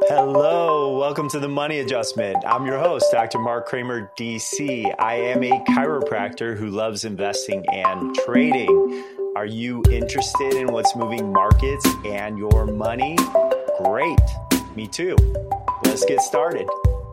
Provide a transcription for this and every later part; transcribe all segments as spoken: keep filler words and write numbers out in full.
Hello, welcome to the Money Adjustment. I'm your host, Doctor Mark Kramer, D C. I am a chiropractor who loves investing and trading. Are you interested in what's moving markets and your money? Great. Me too. Let's get started.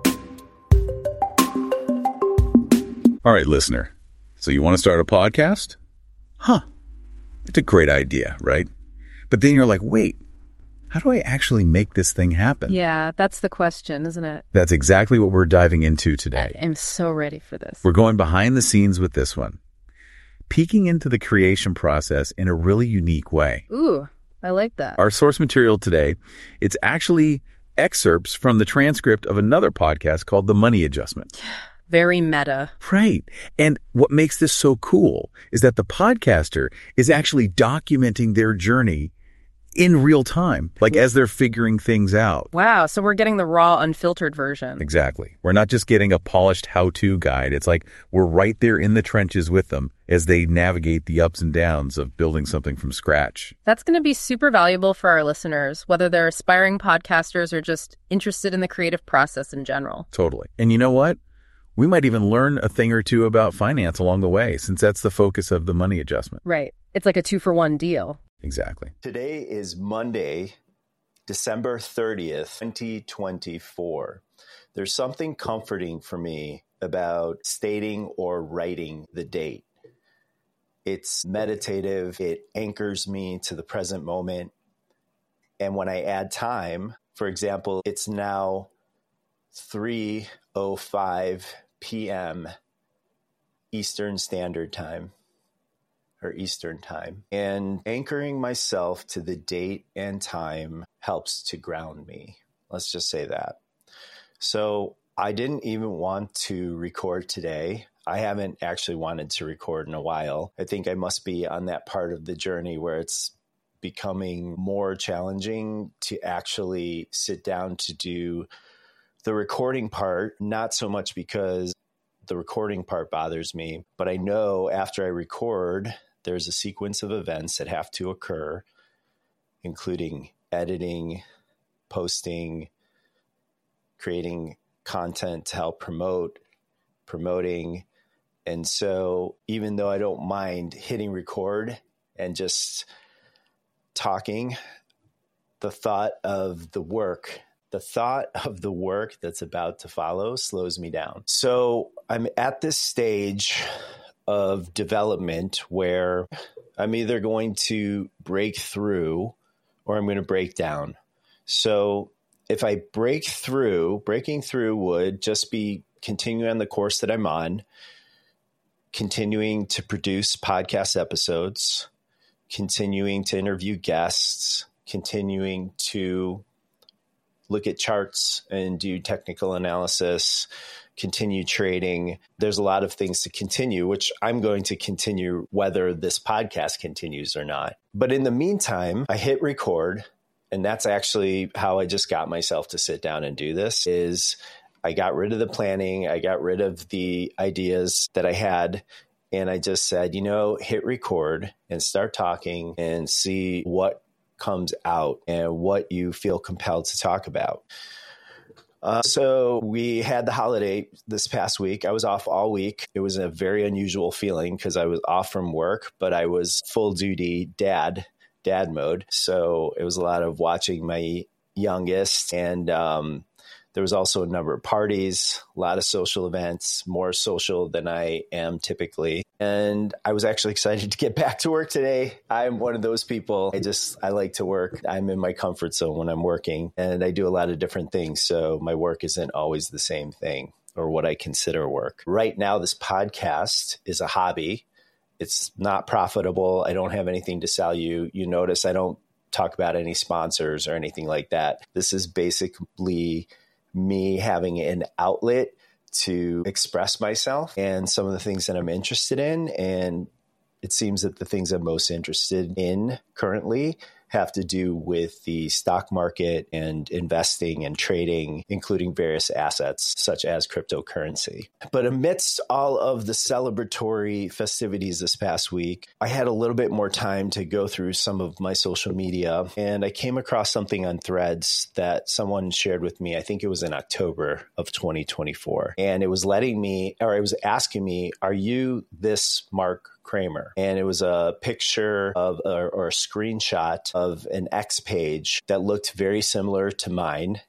All right, listener. So you want to start a podcast? Huh. It's a great idea, right? But then you're like, wait, how do I actually make this thing happen? Yeah, that's the question, isn't it? That's exactly what we're diving into today. I am so ready for this. We're going behind the scenes with this one, peeking into the creation process in a really unique way. Ooh, I like that. Our source material today, it's actually excerpts from the transcript of another podcast called The Money Adjustment. Very meta. Right. And what makes this so cool is that the podcaster is actually documenting their journey in real time, like as they're figuring things out. Wow. So we're getting the raw, unfiltered version. Exactly. We're not just getting a polished how-to guide. It's like we're right there in the trenches with them as they navigate the ups and downs of building something from scratch. That's going to be super valuable for our listeners, whether they're aspiring podcasters or just interested in the creative process in general. Totally. And you know what? We might even learn a thing or two about finance along the way, since that's the focus of The Money Adjustment. Right. It's like a two-for-one deal. Exactly. Today is Monday, December thirtieth, twenty twenty-four. There's something comforting for me about stating or writing the date. It's meditative. It anchors me to the present moment. And when I add time, for example, it's now three oh five p.m. Eastern Standard Time. or Eastern Time. And anchoring myself to the date and time helps to ground me. Let's just say that. So I didn't even want to record today. I haven't actually wanted to record in a while. I think I must be on that part of the journey where it's becoming more challenging to actually sit down to do the recording part, not so much because the recording part bothers me, but I know after I record, there's a sequence of events that have to occur, including editing, posting, creating content to help promote, promoting. And so even though I don't mind hitting record and just talking, the thought of the work, the thought of the work that's about to follow slows me down. So I'm at this stage of development where I'm either going to break through or I'm going to break down. So if I break through, breaking through would just be continuing on the course that I'm on, continuing to produce podcast episodes, continuing to interview guests, continuing to look at charts and do technical analysis, continue trading. There's a lot of things to continue, which I'm going to continue whether this podcast continues or not. But in the meantime, I hit record, and that's actually how I just got myself to sit down and do this, is I got rid of the planning. I got rid of the ideas that I had. And I just said, you know, hit record and start talking and see what comes out and what you feel compelled to talk about. Uh, so we had the holiday this past week. I was off all week. It was a very unusual feeling because I was off from work, but I was full duty dad, dad mode. So it was a lot of watching my youngest, and um, there was also a number of parties, a lot of social events, more social than I am typically. And I was actually excited to get back to work today. I'm one of those people. I just, I like to work. I'm in my comfort zone when I'm working, and I do a lot of different things. So my work isn't always the same thing or what I consider work. Right now, this podcast is a hobby. It's not profitable. I don't have anything to sell you. You notice I don't talk about any sponsors or anything like that. This is basically me having an outlet to express myself and some of the things that I'm interested in. And it seems that the things I'm most interested in currently have to do with the stock market and investing and trading, including various assets such as cryptocurrency. But amidst all of the celebratory festivities this past week, I had a little bit more time to go through some of my social media, and I came across something on Threads that someone shared with me. I think it was in October of twenty twenty-four. And it was letting me, or it was asking me, are you this Mark Kramer? And it was a picture of, or, or a screenshot of an X page that looked very similar to mine,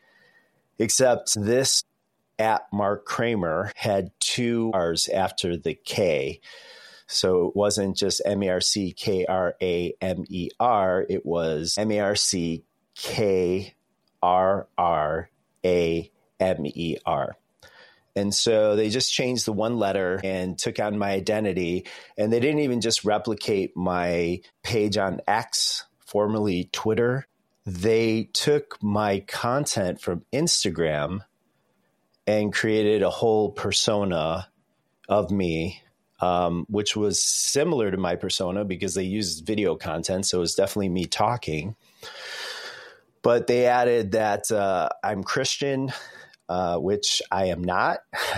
except this at Mark Kramer had two R's after the K. So it wasn't just M A R C K R A M E R, it was M A R C K R R A M E R. And so they just changed the one letter and took on my identity. And they didn't even just replicate my page on X, formerly Twitter. They took my content from Instagram and created a whole persona of me, um, which was similar to my persona because they used video content. So it was definitely me talking. But they added that uh, I'm Christian, Uh, which I am not.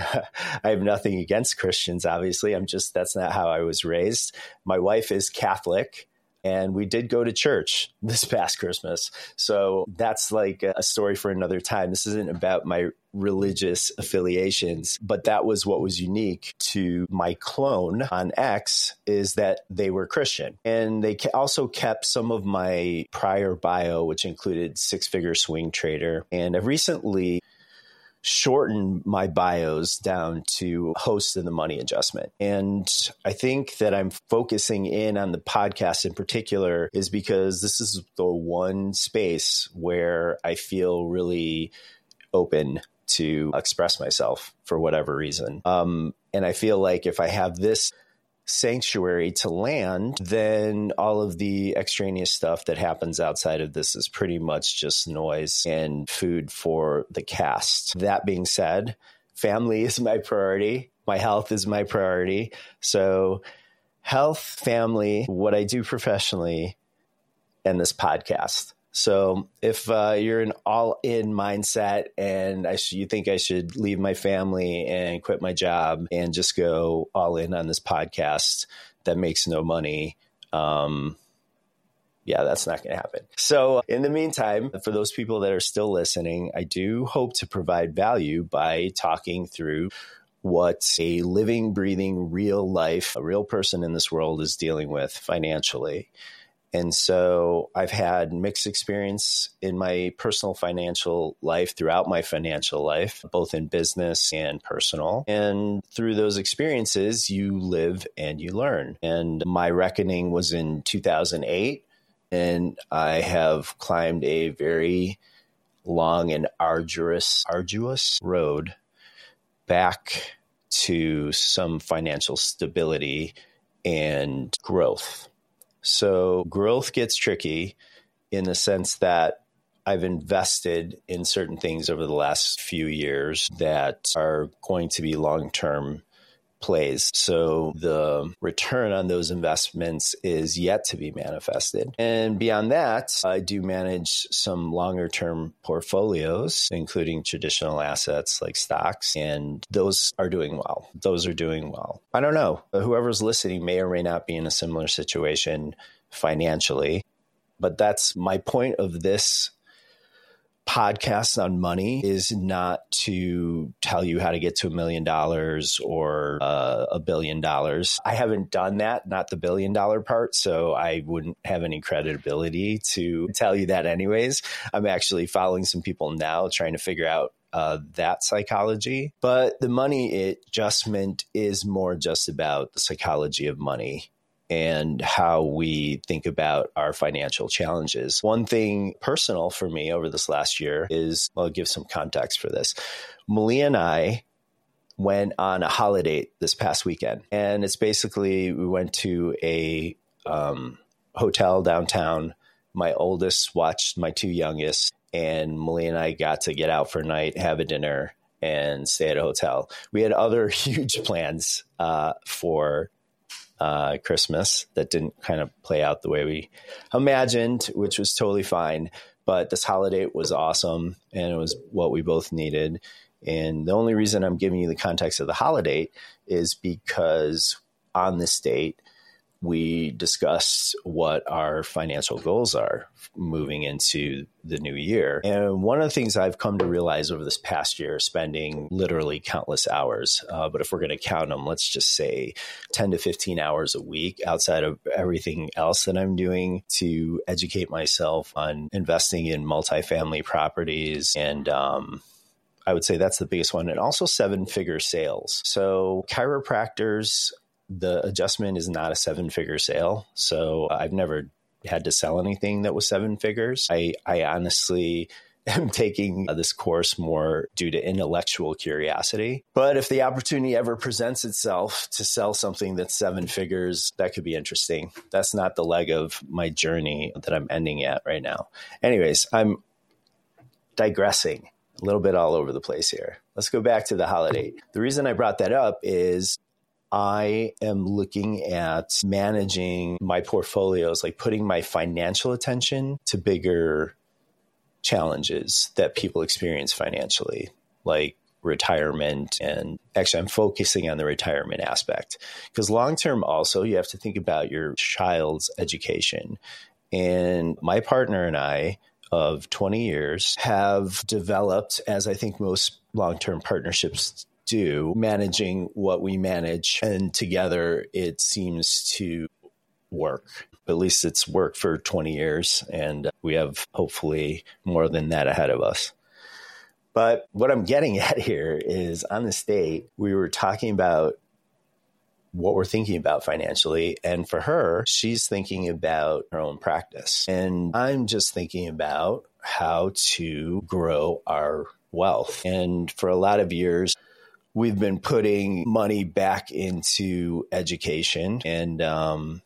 I have nothing against Christians, obviously. I'm just, that's not how I was raised. My wife is Catholic, and we did go to church this past Christmas. So that's like a story for another time. This isn't about my religious affiliations, but that was what was unique to my clone on X, is that they were Christian. And they also kept some of my prior bio, which included six-figure swing trader. And I've recently shortened my bios down to host in the money adjustment. And I think that I'm focusing in on the podcast in particular is because this is the one space where I feel really open to express myself for whatever reason. Um, and I feel like if I have this sanctuary to land, then all of the extraneous stuff that happens outside of this is pretty much just noise and food for the cast. That being said, family is my priority. My health is my priority. So health, family, what I do professionally, and this podcast. So if uh, you're an all-in mindset and I sh- you think I should leave my family and quit my job and just go all in on this podcast that makes no money, um, yeah, that's not going to happen. So in the meantime, for those people that are still listening, I do hope to provide value by talking through what a living, breathing, real life, a real person in this world is dealing with financially. And so I've had mixed experience in my personal financial life throughout my financial life, both in business and personal. And through those experiences, you live and you learn. And my reckoning was in two thousand eight, and I have climbed a very long and arduous, arduous road back to some financial stability and growth. So growth gets tricky in the sense that I've invested in certain things over the last few years that are going to be long-term plays. So the return on those investments is yet to be manifested. And beyond that, I do manage some longer-term portfolios, including traditional assets like stocks, and those are doing well. Those are doing well. I don't know. Whoever's listening may or may not be in a similar situation financially, but that's my point of this podcast on money is not to tell you how to get to a million dollars or uh, a billion dollars. I haven't done that, not the billion dollar part. So I wouldn't have any credibility to tell you that anyways. I'm actually following some people now trying to figure out uh, that psychology. But the money adjustment is more just about the psychology of money and how we think about our financial challenges. One thing personal for me over this last year is, well, I'll give some context for this. Malia and I went on a holiday this past weekend, and it's basically, we went to a um, hotel downtown. My oldest watched my two youngest, and Malia and I got to get out for a night, have a dinner, and stay at a hotel. We had other huge plans uh, for uh, Christmas that didn't kind of play out the way we imagined, which was totally fine. But this holiday was awesome, and it was what we both needed. And the only reason I'm giving you the context of the holiday is because on this date, we discussed what our financial goals are moving into the new year. And one of the things I've come to realize over this past year, spending literally countless hours, uh, but if we're going to count them, let's just say ten to fifteen hours a week outside of everything else that I'm doing to educate myself on investing in multifamily properties. And um, I would say that's the biggest one. And also seven figure sales. So chiropractors, the adjustment is not a seven figure sale. So I've never had to sell anything that was seven figures. I, I honestly am taking this course more due to intellectual curiosity. But if the opportunity ever presents itself to sell something that's seven figures, that could be interesting. That's not the leg of my journey that I'm ending at right now. Anyways, I'm digressing a little bit all over the place here. Let's go back to the holiday. The reason I brought that up is I am looking at managing my portfolios, like putting my financial attention to bigger challenges that people experience financially, like retirement. And actually, I'm focusing on the retirement aspect because long-term also, you have to think about your child's education. And my partner and I of twenty years have developed, as I think most long-term partnerships do, managing what we manage. And together it seems to work. At least it's worked for twenty years. And we have hopefully more than that ahead of us. But what I'm getting at here is on this date, we were talking about what we're thinking about financially. And for her, she's thinking about her own practice. And I'm just thinking about how to grow our wealth. And for a lot of years, we've been putting money back into education. And um,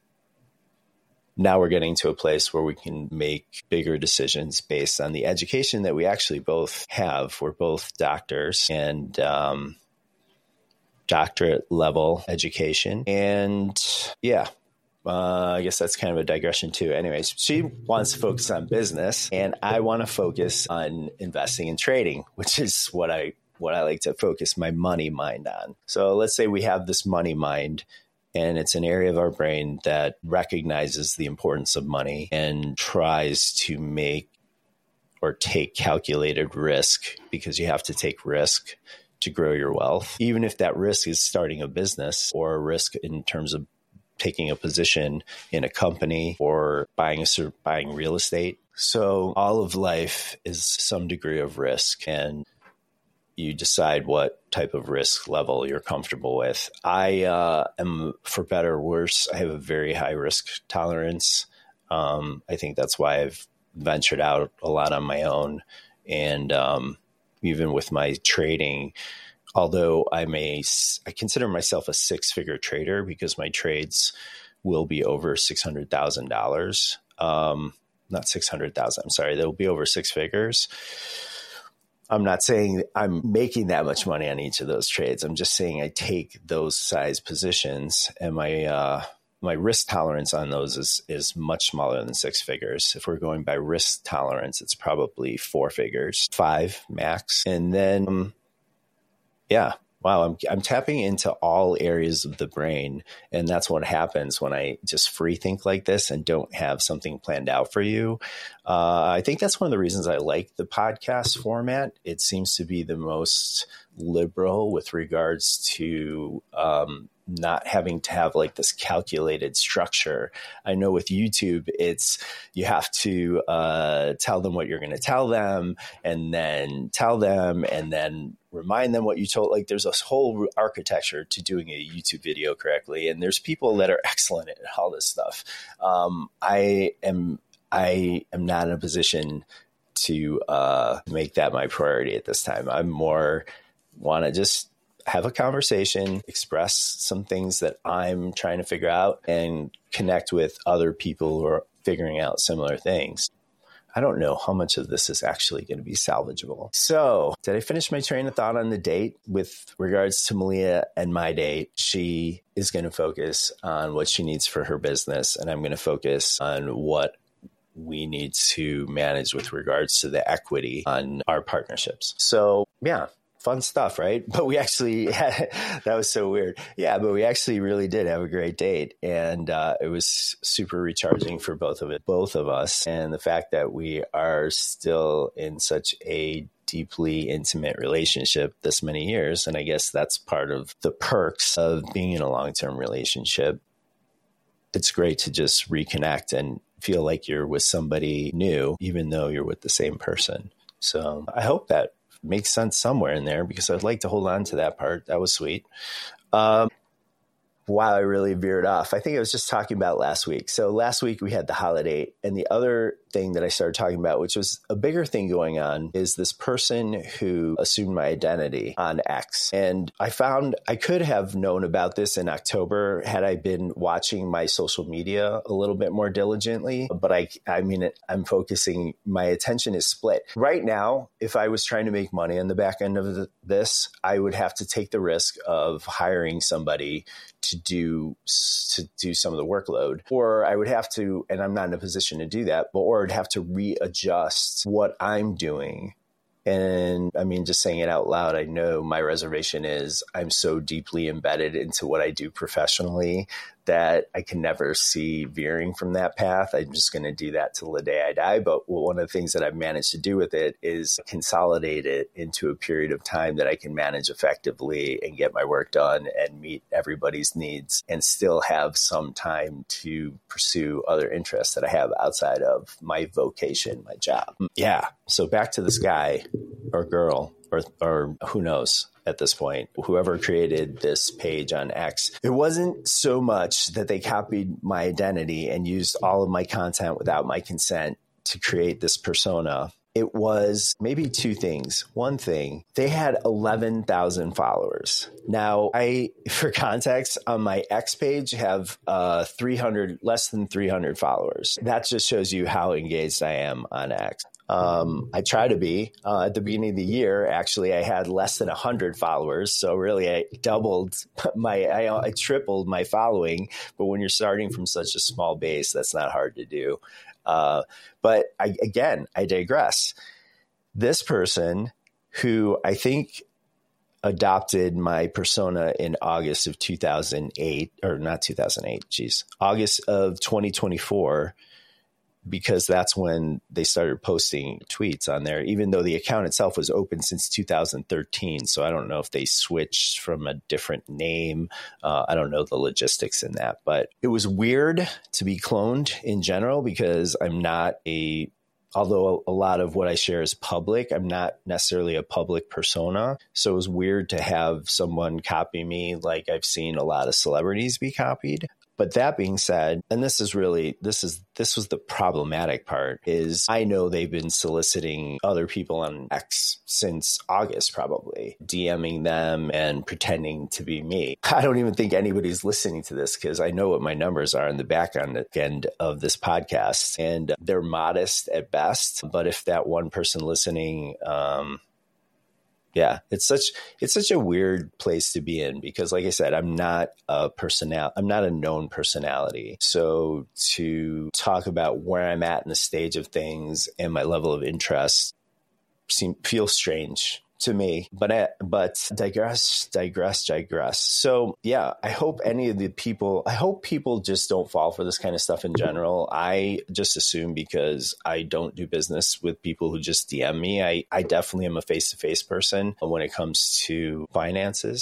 now we're getting to a place where we can make bigger decisions based on the education that we actually both have. We're both doctors and um, doctorate level education. And yeah, uh, I guess that's kind of a digression too. Anyways, she wants to focus on business and I want to focus on investing and trading, which is what I what I like to focus my money mind on. So let's say we have this money mind and it's an area of our brain that recognizes the importance of money and tries to make or take calculated risk, because you have to take risk to grow your wealth, even if that risk is starting a business or a risk in terms of taking a position in a company or buying a buying real estate. So all of life is some degree of risk, and you decide what type of risk level you're comfortable with. I uh, am, for better or worse, I have a very high risk tolerance. Um, I think that's why I've ventured out a lot on my own. And um, even with my trading, although I'm a, I consider myself a six-figure trader because my trades will be over six hundred thousand dollars. Um, not six hundred thousand, I'm sorry, they'll be over six figures. I'm not saying I'm making that much money on each of those trades. I'm just saying I take those size positions, and my uh, my risk tolerance on those is is much smaller than six figures. If we're going by risk tolerance, it's probably four figures, five max. And then, um, yeah, wow, I'm I'm tapping into all areas of the brain, and that's what happens when I just free think like this and don't have something planned out for you. Uh, I think that's one of the reasons I like the podcast format. It seems to be the most liberal with regards to um, not having to have like this calculated structure. I know with YouTube, it's you have to uh, tell them what you're going to tell them, and then tell them, and then remind them what you told. Like there's a whole architecture to doing a YouTube video correctly. And there's people that are excellent at all this stuff. Um, I am, I am not in a position to uh, make that my priority at this time. I'm more want to just have a conversation, express some things that I'm trying to figure out, and connect with other people who are figuring out similar things. I don't know how much of this is actually going to be salvageable. So did I finish my train of thought on the date? With regards to Malia and my date, she is going to focus on what she needs for her business. And I'm going to focus on what we need to manage with regards to the equity on our partnerships. So yeah, fun stuff, right? But we actually had, that was so weird. Yeah, but we actually really did have a great date, and uh, it was super recharging for both of it, both of us. And the fact that we are still in such a deeply intimate relationship this many years, and I guess that's part of the perks of being in a long-term relationship. It's great to just reconnect and feel like you're with somebody new, even though you're with the same person. So I hope that makes sense somewhere in there, because I'd like to hold on to that part. That was sweet. Um, wow, I really veered off. I think I was just talking about last week. So last week we had the holiday, and the other thing that I started talking about, which was a bigger thing going on, is this person who assumed my identity on X. And I found I could have known about this in October had I been watching my social media a little bit more diligently. But I, I mean, I'm focusing, my attention is split. Right now, if I was trying to make money on the back end of the, this, I would have to take the risk of hiring somebody to do to do some of the workload, or I would have to, and I'm not in a position to do that, but or I'd have to readjust what I'm doing. And I mean, just saying it out loud, I know my reservation is I'm so deeply embedded into what I do professionally that I can never see veering from that path. I'm just going to do that till the day I die. But one of the things that I've managed to do with it is consolidate it into a period of time that I can manage effectively and get my work done and meet everybody's needs, and still have some time to pursue other interests that I have outside of my vocation, my job. Yeah. So back to this guy or girl, or or who knows at this point, whoever created this page on X. It wasn't so much that they copied my identity and used all of my content without my consent to create this persona. It was maybe two things. One thing, they had eleven thousand followers. Now, I, for context, on my X page have uh, three hundred, less than three hundred followers. That just shows you how engaged I am on X. Um, I try to be. Uh, at the beginning of the year, actually, I had less than one hundred followers. So really, I doubled my, I, I tripled my following. But when you're starting from such a small base, that's not hard to do. Uh, but I, again, I digress. This person who I think adopted my persona in August of two thousand eight, or not two thousand eight, geez, August of twenty twenty-four, because that's when they started posting tweets on there, even though the account itself was open since two thousand thirteen. So I don't know if they switched from a different name. Uh, I don't know the logistics in that, but it was weird to be cloned in general, because I'm not a, although a lot of what I share is public, I'm not necessarily a public persona. So it was weird to have someone copy me like I've seen a lot of celebrities be copied. But that being said, and this is really, this is, this was the problematic part, is I know they've been soliciting other people on X since August, probably DMing them and pretending to be me. I don't even think anybody's listening to this, because I know what my numbers are in the back end of this podcast, and they're modest at best. But if that one person listening, um, yeah, it's such it's such a weird place to be in, because like I said, I'm not a personal I'm not a known personality. So to talk about where I'm at in the stage of things and my level of interest seem feels strange to me, but I, but digress, digress, digress. So yeah, I hope any of the people, I hope people just don't fall for this kind of stuff in general. I just assume, because I don't do business with people who just D M me. I, I definitely am a face-to-face person when it comes to finances.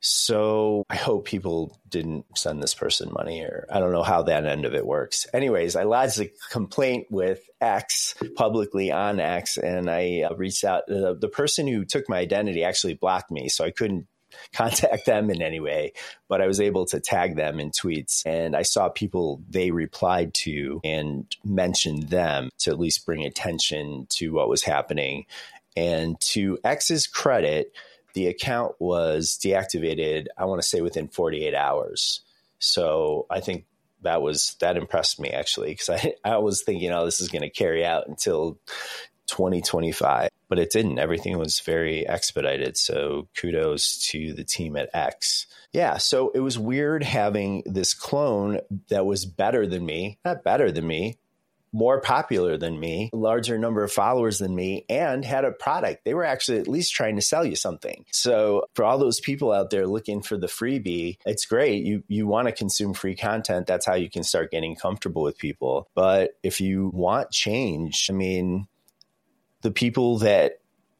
So I hope people didn't send this person money, or I don't know how that end of it works. Anyways, I lodged a complaint with X publicly on X, and I uh, reached out. Uh, the person who took my identity actually blocked me, so I couldn't contact them in any way, but I was able to tag them in tweets, and I saw people they replied to and mentioned them to at least bring attention to what was happening. And to X's credit, the account was deactivated, I want to say within forty-eight hours. So I think that was, that impressed me actually, because I, I was thinking, oh, this is going to carry out until twenty twenty-five, but it didn't. Everything was very expedited. So kudos to the team at X. Yeah. So it was weird having this clone that was better than me, not better than me, more popular than me, larger number of followers than me, and had a product. They were actually at least trying to sell you something. So for all those people out there looking for the freebie, it's great. You you want to consume free content. That's how you can start getting comfortable with people. But if you want change, I mean, the people that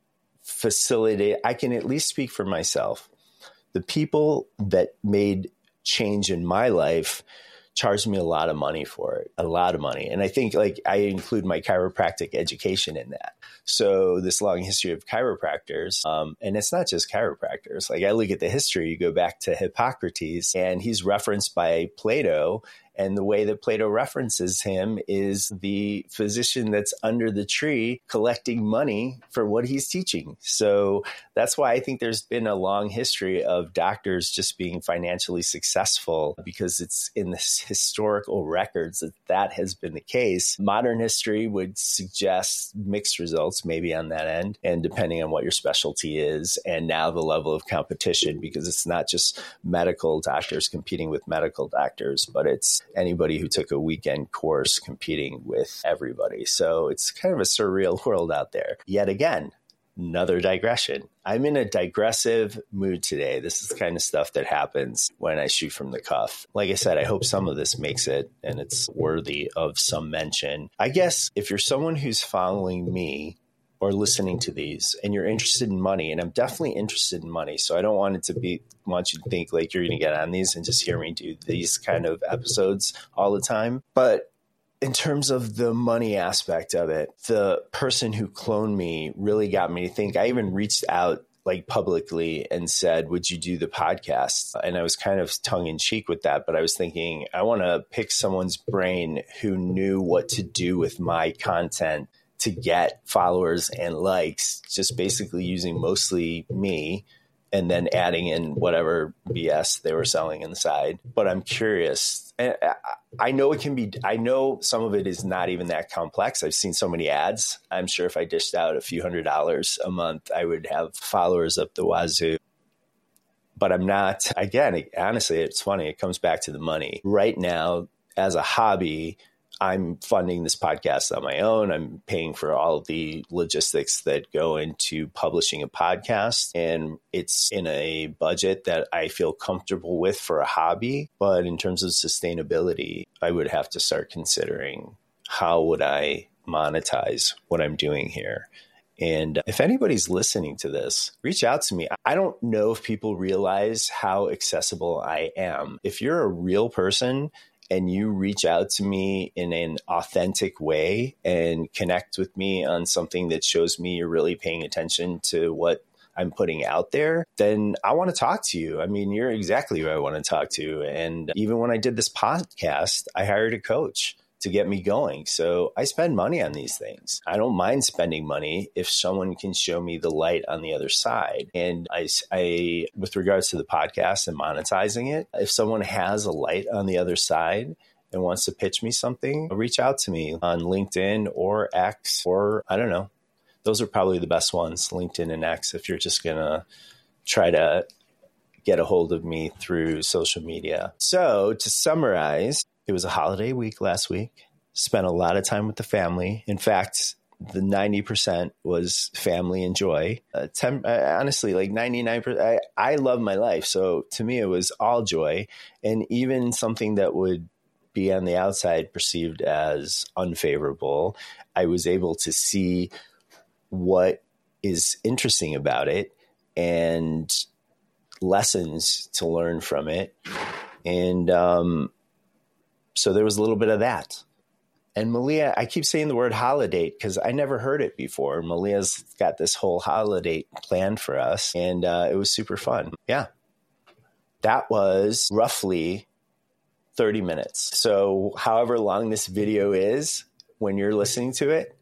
facilitate, I can at least speak for myself. The people that made change in my life charged me a lot of money for it, a lot of money. And I think like I include my chiropractic education in that. So this long history of chiropractors, um, and it's not just chiropractors. Like I look at the history, you go back to Hippocrates, and he's referenced by Plato. And the way that Plato references him is the physician that's under the tree collecting money for what he's teaching. So that's why I think there's been a long history of doctors just being financially successful, because it's in the historical records that that has been the case. Modern history would suggest mixed results maybe on that end, and depending on what your specialty is, and now the level of competition, because it's not just medical doctors competing with medical doctors, but it's anybody who took a weekend course competing with everybody. So it's kind of a surreal world out there. Yet again, another digression. I'm in a digressive mood today. This is the kind of stuff that happens when I shoot from the cuff. Like I said, I hope some of this makes it and it's worthy of some mention. I guess if you're someone who's following me or listening to these and you're interested in money, and I'm definitely interested in money, so I don't want it to be, want you to think like you're going to get on these and just hear me do these kind of episodes all the time. But in terms of the money aspect of it, the person who cloned me really got me to think. I even reached out like publicly and said, would you do the podcast? And I was kind of tongue in cheek with that, but I was thinking, I want to pick someone's brain who knew what to do with my content to get followers and likes, just basically using mostly me and then adding in whatever B S they were selling inside. But I'm curious. I know it can be, I know some of it is not even that complex. I've seen so many ads. I'm sure if I dished out a few hundred dollars a month, I would have followers up the wazoo. But I'm not, again, honestly, it's funny. It comes back to the money. Right now, as a hobby, I'm funding this podcast on my own. I'm paying for all of the logistics that go into publishing a podcast. And it's in a budget that I feel comfortable with for a hobby. But in terms of sustainability, I would have to start considering how would I monetize what I'm doing here. And if anybody's listening to this, reach out to me. I don't know if people realize how accessible I am. If you're a real person and you reach out to me in an authentic way and connect with me on something that shows me you're really paying attention to what I'm putting out there, then I want to talk to you. I mean, you're exactly who I want to talk to. And even when I did this podcast, I hired a coach to get me going. So I spend money on these things. I don't mind spending money if someone can show me the light on the other side. And I, I, with regards to the podcast and monetizing it, if someone has a light on the other side and wants to pitch me something, reach out to me on LinkedIn or X, or I don't know. Those are probably the best ones, LinkedIn and X, if you're just going to try to get a hold of me through social media. So to summarize, it was a holiday week last week. Spent a lot of time with the family. In fact, the ninety percent was family and joy. Uh, ten, uh, honestly, like ninety-nine percent, I, I love my life. So to me, it was all joy. And even something that would be on the outside perceived as unfavorable, I was able to see what is interesting about it and lessons to learn from it. And, um, so there was a little bit of that. And Malia, I keep saying the word holiday because I never heard it before. Malia's got this whole holiday planned for us, and uh, it was super fun. Yeah. That was roughly thirty minutes. So however long this video is when you're listening to it,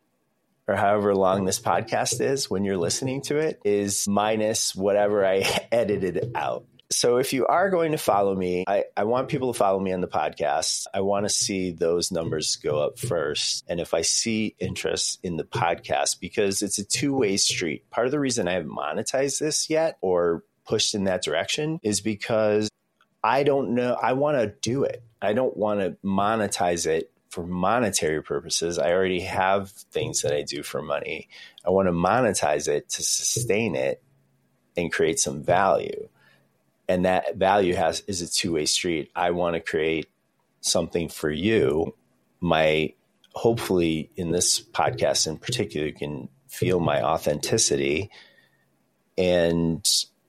or however long this podcast is when you're listening to it, is minus whatever I edited out. So if you are going to follow me, I, I want people to follow me on the podcast. I want to see those numbers go up first. And if I see interest in the podcast, because it's a two-way street. Part of the reason I haven't monetized this yet or pushed in that direction is because I don't know. I want to do it. I don't want to monetize it for monetary purposes. I already have things that I do for money. I want to monetize it to sustain it and create some value. And that value has is a two-way street. I want to create something for you. My hopefully in this podcast in particular, you can feel my authenticity and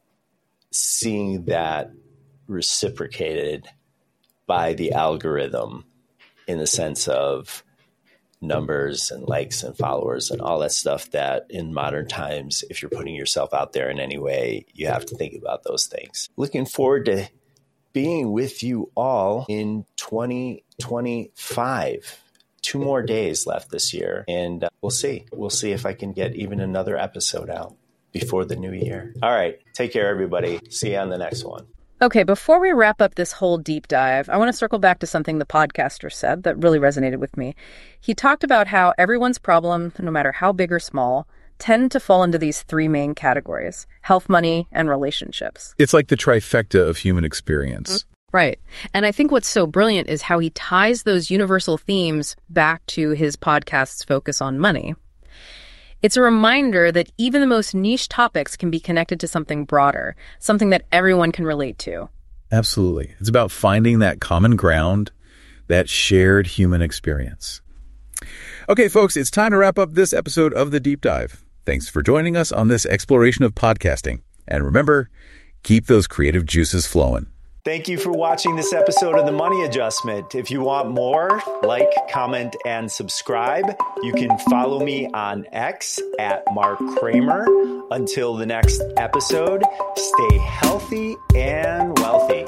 seeing that reciprocated by the algorithm in the sense of numbers and likes and followers and all that stuff that in modern times, if you're putting yourself out there in any way, you have to think about those things. Looking forward to being with you all in twenty twenty-five. Two more days left this year, and uh, we'll see. We'll see if I can get even another episode out before the new year. All right. Take care, everybody. See you on the next one. Okay, before we wrap up this whole deep dive, I want to circle back to something the podcaster said that really resonated with me. He talked about how everyone's problem, no matter how big or small, tend to fall into these three main categories: health, money, and relationships. It's like the trifecta of human experience. Right. And I think what's so brilliant is how he ties those universal themes back to his podcast's focus on money. It's a reminder that even the most niche topics can be connected to something broader, something that everyone can relate to. Absolutely. It's about finding that common ground, that shared human experience. Okay, folks, it's time to wrap up this episode of The Deep Dive. Thanks for joining us on this exploration of podcasting. And remember, keep those creative juices flowing. Thank you for watching this episode of The Money Adjustment. If you want more, like, comment, and subscribe. You can follow me on X at Mark Kramer. Until the next episode, stay healthy and wealthy.